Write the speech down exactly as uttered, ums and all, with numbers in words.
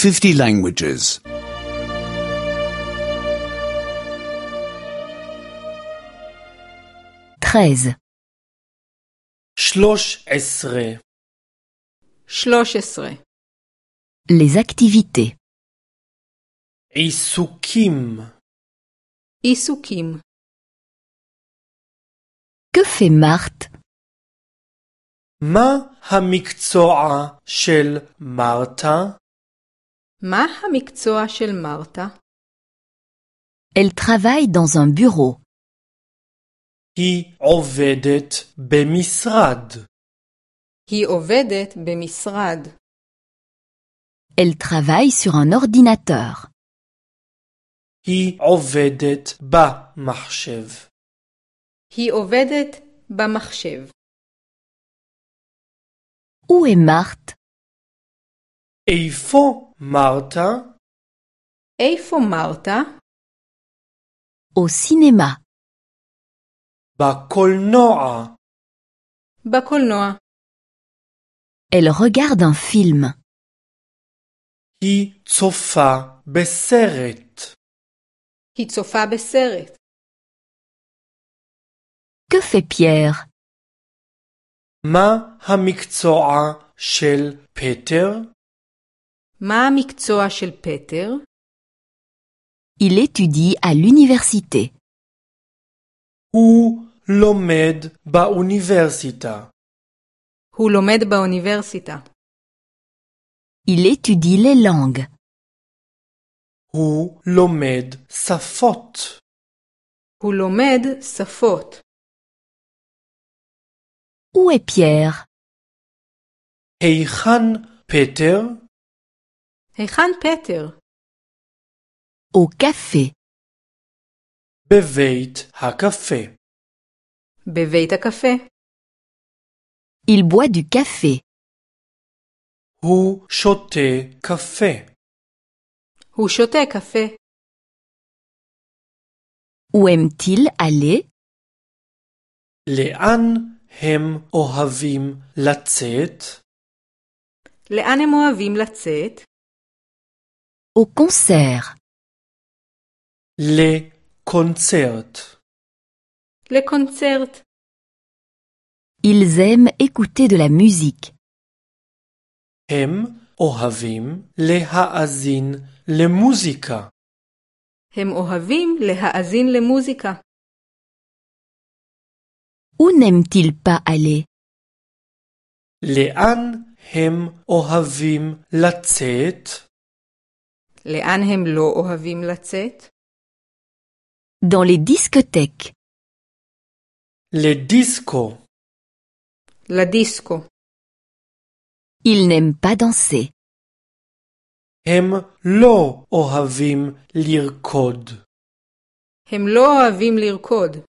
fifty languages. treize. שלוש עשרה. שלוש עשרה. Les activités. עיסוקים. עיסוקים. Que fait Marthe? מה המקצוע של מרתה? מה המקצוע של מרתה? Elle travaille dans un bureau. היא עובדת במשרד. היא עובדת במשרד. Elle travaille sur un ordinateur. היא עובדת במחשב. היא עובדת במחשב. Où est Marthe? איפה מרתה? איפה מרתה? Au cinéma. בקולנוע. בקולנוע. Elle regarde un film. היא צופה בסרט. היא צופה בסרט. Que fait Pierre? מה המקצוע של פטר? מה המקצוע של פטר? Il étudie à l'université. הוא לומד באוניברסיטה. הוא לומד באוניברסיטה. Il étudie les langues. הוא לומד שפות. הוא לומד שפות. Où est Pierre? היכן פטר? היכן פטר? Au café. בבית הקפה. בבית הקפה. Il boit du café. הוא שותה קפה. הוא שותה קפה. Où aime-t-il aller? לאן הם אוהבים לצאת? לאן הם אוהבים לצאת? Au concert. לקונצרט. לקונצרט. Ils aiment écouter de la musique. הם אוהבים להאזין למוזיקה. הם אוהבים להאזין למוזיקה. Où n'aiment-ils pas aller? לאן הם אוהבים לצאת? לאן הם לא אוהבים לצאת? Dans les discothèques. לדיסקו. לדיסקו. Ils n'aiment pas danser. הם לא אוהבים לרקוד. הם לא אוהבים לרקוד.